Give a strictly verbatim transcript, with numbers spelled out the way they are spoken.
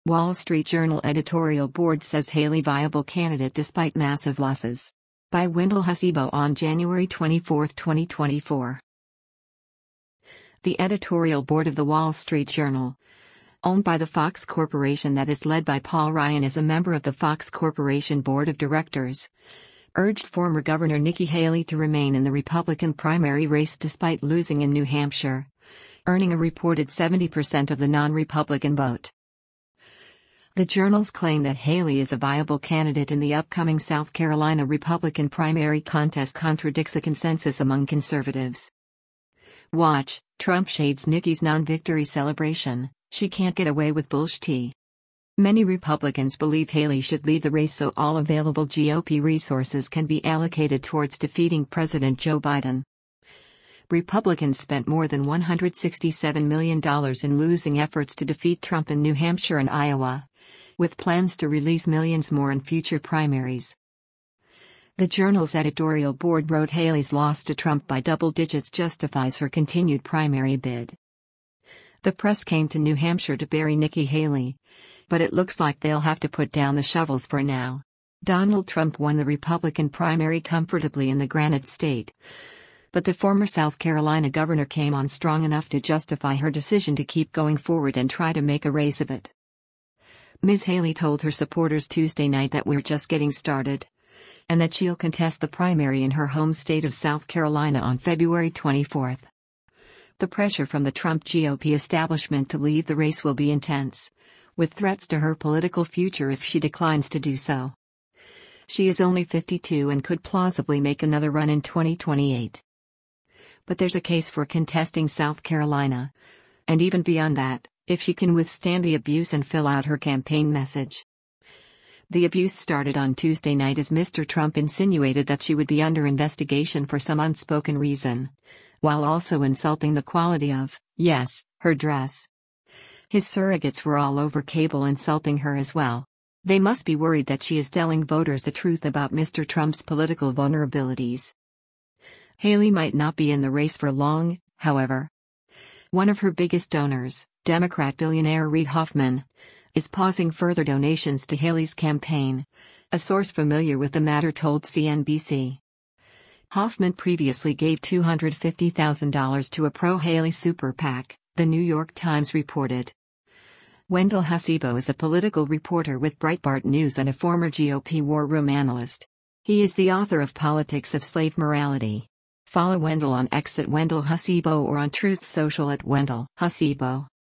Wall Street Journal editorial board says Haley viable candidate despite massive losses. By Wendell Hasibo on January twenty-fourth, twenty twenty-four. The editorial board of the Wall Street Journal, owned by the Fox Corporation that is led by Paul Ryan as a member of the Fox Corporation Board of Directors, urged former Governor Nikki Haley to remain in the Republican primary race despite losing in New Hampshire, earning a reported seventy percent of the non-Republican vote. The journals claim that Haley is a viable candidate in the upcoming South Carolina Republican primary contest contradicts a consensus among conservatives. Watch, Trump shades Nikki's non-victory celebration, she can't get away with bullshit. Many Republicans believe Haley should lead the race so all available G O P resources can be allocated towards defeating President Joe Biden. Republicans spent more than one hundred sixty-seven million dollars in losing efforts to defeat Trump in New Hampshire and Iowa, with plans to release millions more in future primaries. The Journal's editorial board wrote Haley's loss to Trump by double digits justifies her continued primary bid. The press came to New Hampshire to bury Nikki Haley, but it looks like they'll have to put down the shovels for now. Donald Trump won the Republican primary comfortably in the Granite State, but the former South Carolina governor came on strong enough to justify her decision to keep going forward and try to make a race of it. Miz Haley told her supporters Tuesday night that we're just getting started, and that she'll contest the primary in her home state of South Carolina on February twenty-fourth. The pressure from the Trump G O P establishment to leave the race will be intense, with threats to her political future if she declines to do so. She is only fifty-two and could plausibly make another run in twenty twenty-eight. But there's a case for contesting South Carolina, and even beyond that, if she can withstand the abuse and fill out her campaign message. The abuse started on Tuesday night as Mister Trump insinuated that she would be under investigation for some unspoken reason, while also insulting the quality of, yes, her dress. His surrogates were all over cable insulting her as well. They must be worried that she is telling voters the truth about Mister Trump's political vulnerabilities. Haley might not be in the race for long, however. One of her biggest donors, Democrat billionaire Reid Hoffman, is pausing further donations to Haley's campaign, a source familiar with the matter told C N B C. Hoffman previously gave two hundred fifty thousand dollars to a pro-Haley super PAC, The New York Times reported. Wendell Hasibo is a political reporter with Breitbart News and a former G O P war room analyst. He is the author of Politics of Slave Morality. Follow Wendell on X at Wendell Hasibo or on Truth Social at Wendell Hasibo.